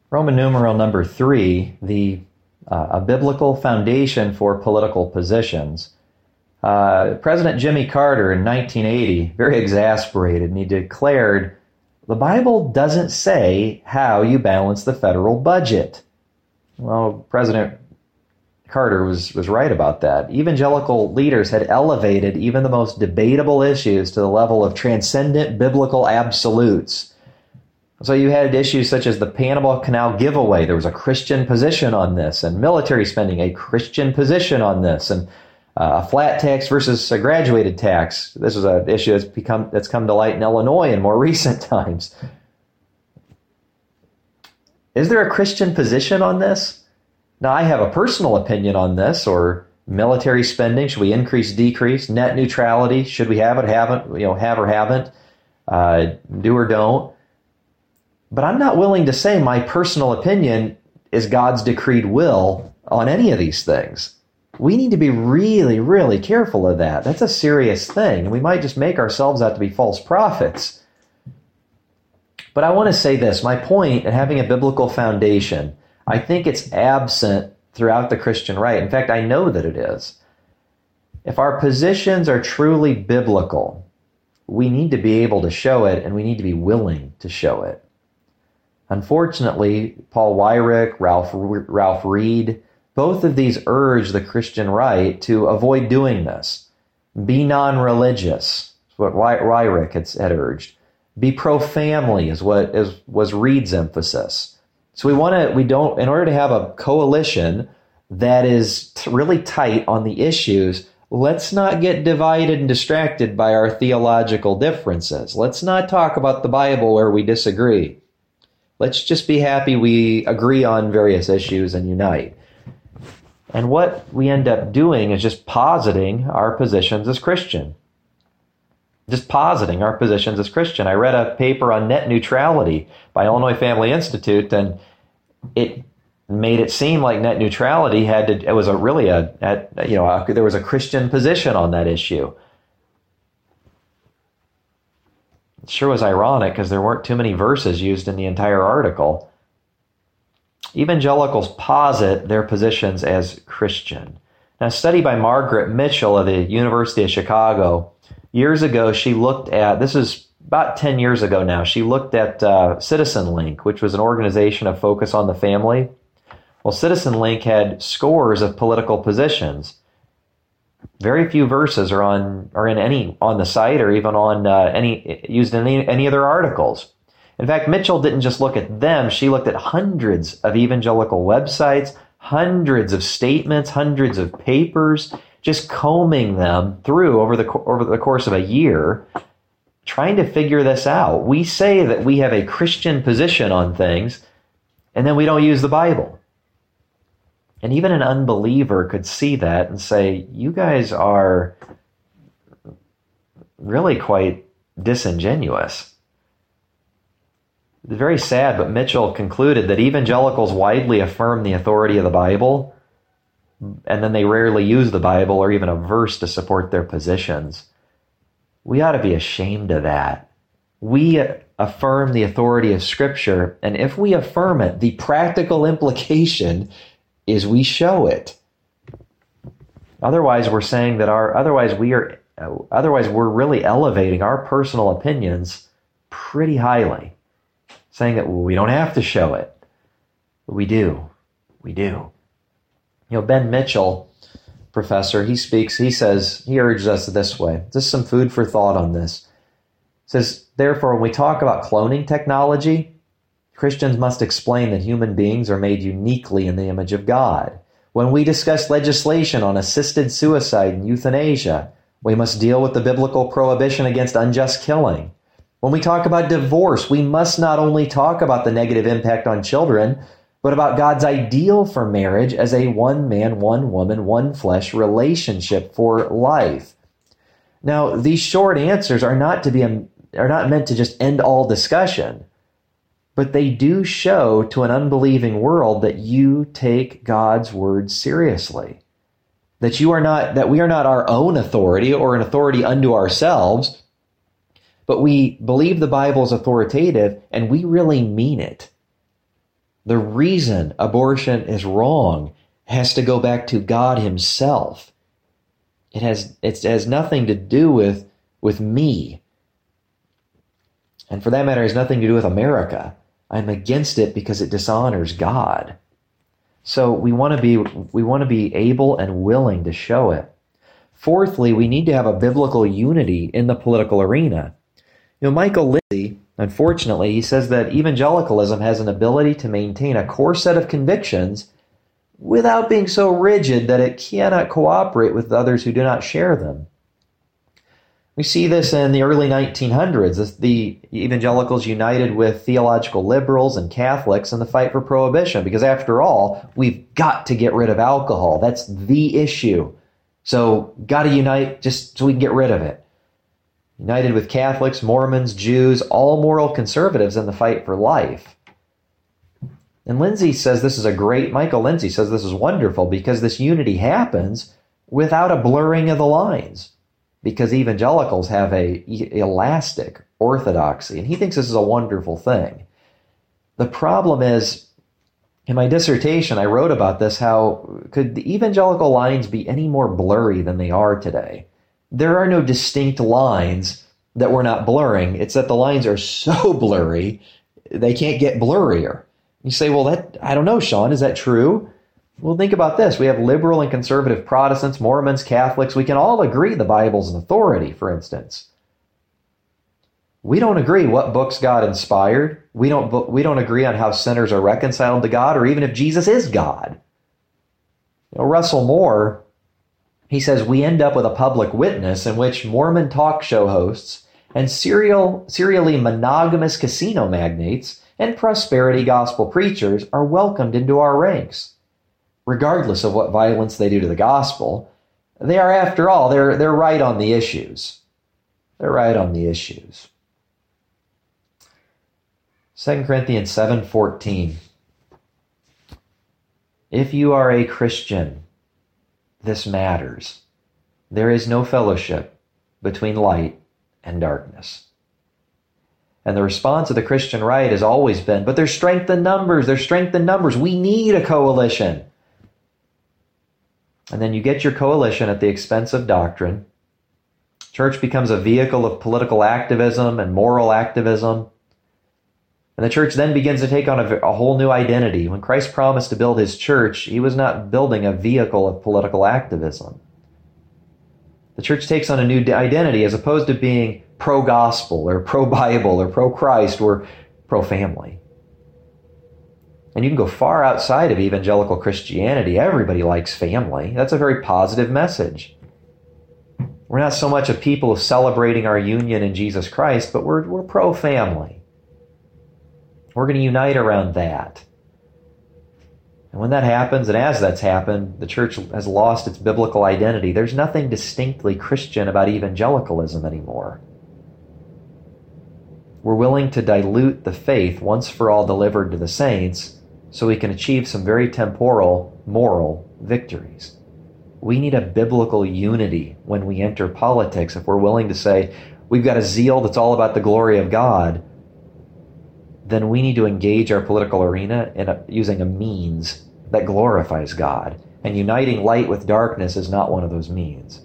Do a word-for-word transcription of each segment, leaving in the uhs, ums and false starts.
Roman numeral number three, the uh, a biblical foundation for political positions. Uh, President Jimmy Carter in nineteen eighty, very exasperated, and he declared, "The Bible doesn't say how you balance the federal budget." Well, President Carter was, was right about that. Evangelical leaders had elevated even the most debatable issues to the level of transcendent biblical absolutes. So you had issues such as the Panama Canal giveaway. There was a Christian position on this, and military spending, a Christian position on this, and uh, a flat tax versus a graduated tax. This is an issue that's become that's come to light in Illinois in more recent times. Is there a Christian position on this? Now, I have a personal opinion on this, or military spending. Should we increase, decrease? Net neutrality. Should we have it, haven't, you know, have or haven't? Uh, do or don't. But I'm not willing to say my personal opinion is God's decreed will on any of these things. We need to be really, really careful of that. That's a serious thing. And we might just make ourselves out to be false prophets. But I want to say this. My point in having a biblical foundation, I think it's absent throughout the Christian right. In fact, I know that it is. If our positions are truly biblical, we need to be able to show it, and we need to be willing to show it. Unfortunately, Paul Weyrich, Ralph, Ralph Reed, both of these urge the Christian right to avoid doing this. Be non-religious, is what Weyrich had, had urged. Be pro-family is what is, was Reed's emphasis. So we want to, we don't, in order to have a coalition that is t- really tight on the issues, let's not get divided and distracted by our theological differences. Let's not talk about the Bible where we disagree. Let's just be happy we agree on various issues and unite. And what we end up doing is just positing our positions as Christian. Just positing our positions as Christian. I read a paper on net neutrality by Illinois Family Institute, and it made it seem like net neutrality had to, it was a really a, a you know, a, there was a Christian position on that issue. It sure was ironic because there weren't too many verses used in the entire article. Evangelicals posit their positions as Christian. Now, a study by Margaret Mitchell of the University of Chicago, years ago, she looked at, this is about ten years ago now, she looked at uh, Citizen Link, which was an organization of focus on the family. Well, Citizen Link had scores of political positions. Very few verses are on are in any on the site or even on uh, any used in any, any of their articles. In fact, Mitchell didn't just look at them; she looked at hundreds of evangelical websites, hundreds of statements, hundreds of papers, just combing them through over the over the course of a year, trying to figure this out. We say that we have a Christian position on things, and then we don't use the Bible. And even an unbeliever could see that and say, you guys are really quite disingenuous. It's very sad, but Mitchell concluded that evangelicals widely affirm the authority of the Bible, and then they rarely use the Bible or even a verse to support their positions. We ought to be ashamed of that. We affirm the authority of Scripture, and if we affirm it, the practical implication is we show it. Otherwise, we're saying that our, otherwise we are, otherwise we're really elevating our personal opinions pretty highly, saying that well, we don't have to show it. But we do. We do. You know, Ben Mitchell, professor, he speaks, he says, he urges us this way. Just some food for thought on this. He says, therefore, when we talk about cloning technology, Christians must explain that human beings are made uniquely in the image of God. When we discuss legislation on assisted suicide and euthanasia, we must deal with the biblical prohibition against unjust killing. When we talk about divorce, we must not only talk about the negative impact on children, but about God's ideal for marriage as a one man, one woman, one flesh relationship for life. Now, these short answers are not to be are not meant to just end all discussion. But they do show to an unbelieving world that you take God's word seriously. That you are not, that we are not our own authority or an authority unto ourselves, but we believe the Bible is authoritative and we really mean it. The reason abortion is wrong has to go back to God himself. It has, it has nothing to do with, with me. And for that matter, it has nothing to do with America. I'm against it because it dishonors God. So we want to be, we want to be able and willing to show it. Fourthly, we need to have a biblical unity in the political arena. You know, Michael Lindsay, unfortunately, he says that evangelicalism has an ability to maintain a core set of convictions without being so rigid that it cannot cooperate with others who do not share them. We see this in the early nineteen hundreds. The evangelicals united with theological liberals and Catholics in the fight for prohibition, because after all, we've got to get rid of alcohol. That's the issue. So, got to unite just so we can get rid of it. United with Catholics, Mormons, Jews, all moral conservatives in the fight for life. And Lindsay says this is a great, Michael Lindsay says this is wonderful because this unity happens without a blurring of the lines, because evangelicals have a elastic orthodoxy, and he thinks this is a wonderful thing. The problem is, in my dissertation, I wrote about this, how could the evangelical lines be any more blurry than they are today? There are no distinct lines that we're not blurring. It's that the lines are so blurry, they can't get blurrier. You say, well, that I don't know, Sean, is that true? Well, think about this. We have liberal and conservative Protestants, Mormons, Catholics. We can all agree the Bible's an authority, for instance. We don't agree what books God inspired. We don't, we don't agree on how sinners are reconciled to God, or even if Jesus is God. You know, Russell Moore, he says, we end up with a public witness in which Mormon talk show hosts and serial, serially monogamous casino magnates and prosperity gospel preachers are welcomed into our ranks. Regardless of what violence they do to the gospel, they are, after all, they're, they're right on the issues. They're right on the issues. Second Corinthians seven fourteen. If you are a Christian, this matters. There is no fellowship between light and darkness. And the response of the Christian right has always been, but there's strength in numbers, there's strength in numbers, we need a coalition. And then you get your coalition at the expense of doctrine. Church becomes a vehicle of political activism and moral activism. And the church then begins to take on a, a whole new identity. When Christ promised to build his church, he was not building a vehicle of political activism. The church takes on a new identity as opposed to being pro-gospel or pro-Bible or pro-Christ or pro-family. And you can go far outside of evangelical Christianity. Everybody likes family. That's a very positive message. We're not so much a people of celebrating our union in Jesus Christ, but we're, we're pro-family. We're going to unite around that. And when that happens, and as that's happened, the church has lost its biblical identity. There's nothing distinctly Christian about evangelicalism anymore. We're willing to dilute the faith once for all delivered to the saints so we can achieve some very temporal, moral victories. We need a biblical unity when we enter politics. If we're willing to say, we've got a zeal that's all about the glory of God, then we need to engage our political arena in a, using a means that glorifies God. And uniting light with darkness is not one of those means.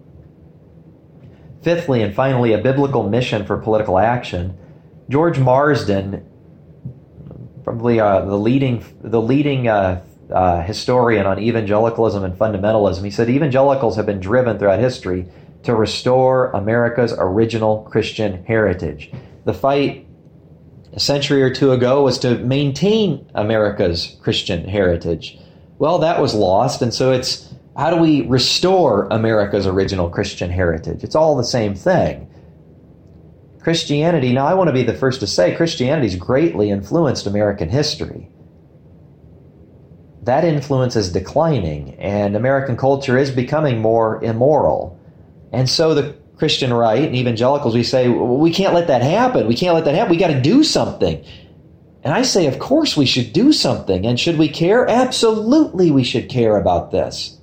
Fifthly and finally, a biblical mission for political action. George Marsden, probably uh, the leading the leading uh, uh, historian on evangelicalism and fundamentalism, he said evangelicals have been driven throughout history to restore America's original Christian heritage. The fight a century or two ago was to maintain America's Christian heritage. Well, that was lost, and so it's how do we restore America's original Christian heritage? It's all the same thing. Christianity, now I want to be the first to say, Christianity's greatly influenced American history. That influence is declining, and American culture is becoming more immoral. And so the Christian right and evangelicals, we say, well, we can't let that happen. We can't let that happen. We got to do something. And I say, of course we should do something. And should we care? Absolutely we should care about this.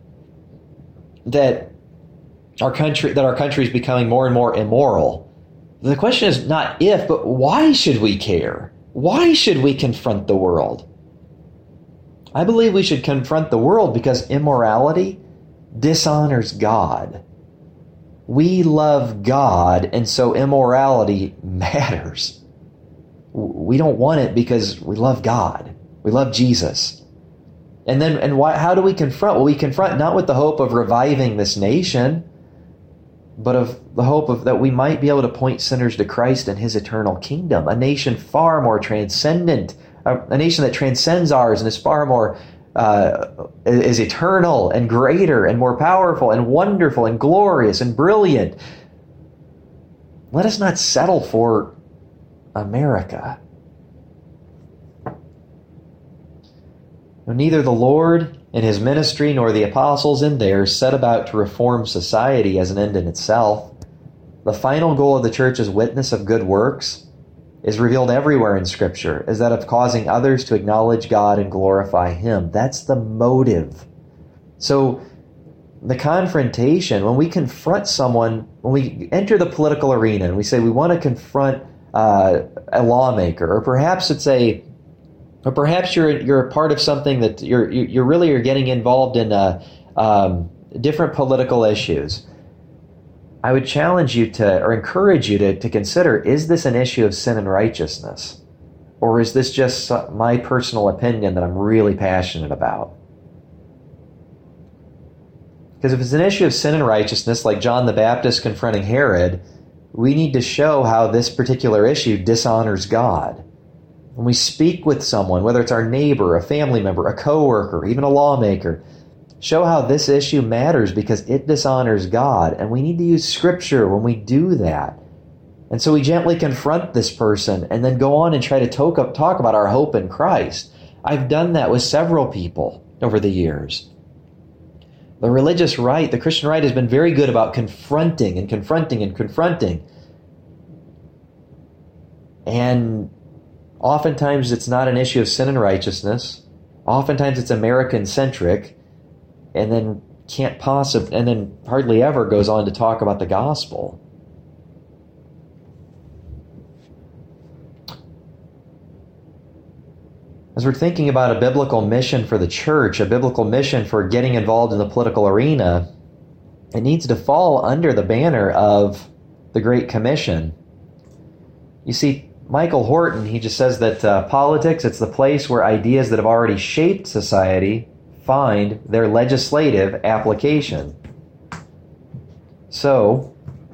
That our country, that our country is becoming more and more immoral. The question is not if, but why should we care? Why should we confront the world? I believe we should confront the world because immorality dishonors God. We love God, and so immorality matters. We don't want it because we love God. We love Jesus. And then, and why, how do we confront? Well, we confront not with the hope of reviving this nation, but of the hope of that we might be able to point sinners to Christ and his eternal kingdom, a nation far more transcendent, a, a nation that transcends ours and is far more, uh, is eternal and greater and more powerful and wonderful and glorious and brilliant. Let us not settle for America. Neither the Lord in his ministry nor the apostles in theirs set about to reform society as an end in itself. The final goal of the church's witness of good works is revealed everywhere in Scripture, is that of causing others to acknowledge God and glorify him. That's the motive. So the confrontation, when we confront someone, when we enter the political arena and we say we want to confront uh, a lawmaker, or perhaps it's a Or perhaps you're you're a part of something that you're you're really are getting involved in uh, um, different political issues. I would challenge you to, or encourage you to, to consider: is this an issue of sin and righteousness, or is this just my personal opinion that I'm really passionate about? Because if it's an issue of sin and righteousness, like John the Baptist confronting Herod, we need to show how this particular issue dishonors God. When we speak with someone, whether it's our neighbor, a family member, a coworker, even a lawmaker, show how this issue matters because it dishonors God. And we need to use Scripture when we do that. And so we gently confront this person and then go on and try to talk, up, talk about our hope in Christ. I've done that with several people over the years. The religious right, the Christian right, has been very good about confronting and confronting and confronting. And oftentimes it's not an issue of sin and righteousness. Oftentimes it's American-centric, and then can't possibly, and then hardly ever goes on to talk about the gospel. As we're thinking about a biblical mission for the church, a biblical mission for getting involved in the political arena, it needs to fall under the banner of the Great Commission. You see, Michael Horton, he just says that uh, politics, it's the place where ideas that have already shaped society find their legislative application. So,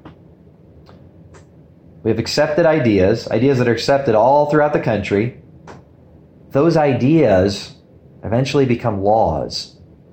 we have accepted ideas, ideas that are accepted all throughout the country. Those ideas eventually become laws.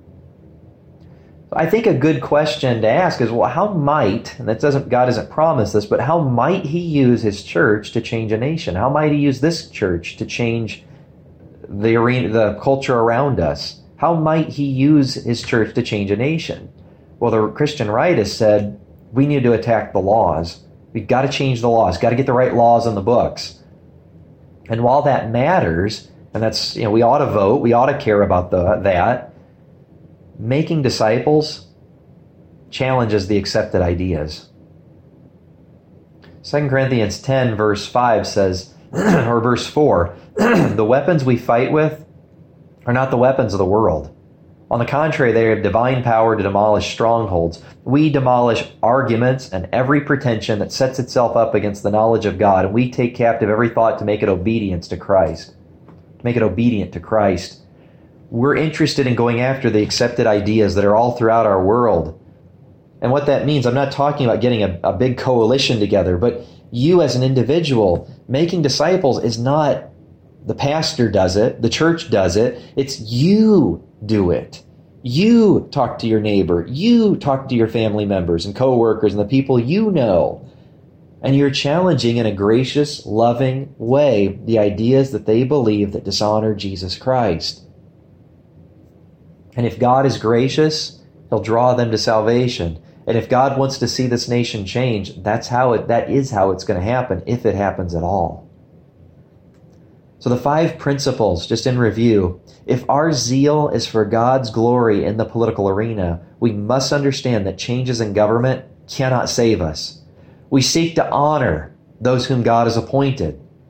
I think a good question to ask is, well, how might, and that doesn't, God doesn't promise this, but how might he use his church to change a nation? How might he use this church to change the arena, the culture around us? How might he use his church to change a nation? Well, the Christian right has said, we need to attack the laws. We've got to change the laws, got to get the right laws on the books. And while that matters, and that's, you know, we ought to vote, we ought to care about the, that, making disciples challenges the accepted ideas. Second Corinthians ten verse five says, or verse four, the weapons we fight with are not the weapons of the world. On the contrary, they have divine power to demolish strongholds. We demolish arguments and every pretension that sets itself up against the knowledge of God, and we take captive every thought to make it obedience to Christ. To make it obedient to Christ. We're interested in going after the accepted ideas that are all throughout our world. And what that means, I'm not talking about getting a, a big coalition together, but you as an individual, making disciples is not the pastor does it, the church does it, it's you do it. You talk to your neighbor, you talk to your family members and coworkers and the people you know. And you're challenging in a gracious, loving way the ideas that they believe that dishonor Jesus Christ. And if God is gracious, he'll draw them to salvation. And if God wants to see this nation change, that's how it, that is how it's going to happen, if it happens at all. So the five principles, just in review, if our zeal is for God's glory in the political arena, we must understand that changes in government cannot save us. We seek to honor those whom God has appointed.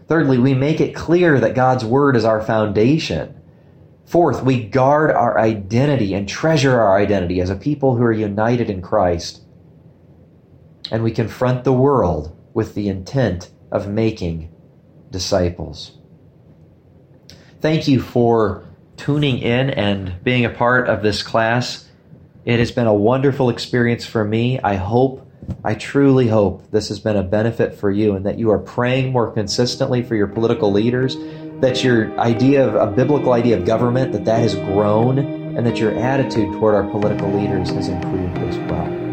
Thirdly, we make it clear that God's word is our foundation. Fourth, we guard our identity and treasure our identity as a people who are united in Christ. And we confront the world with the intent of making disciples. Thank you for tuning in and being a part of this class. It has been a wonderful experience for me. I hope, I truly hope this has been a benefit for you and that you are praying more consistently for your political leaders, that your idea of a biblical idea of government, that that has grown, and that your attitude toward our political leaders has improved as well.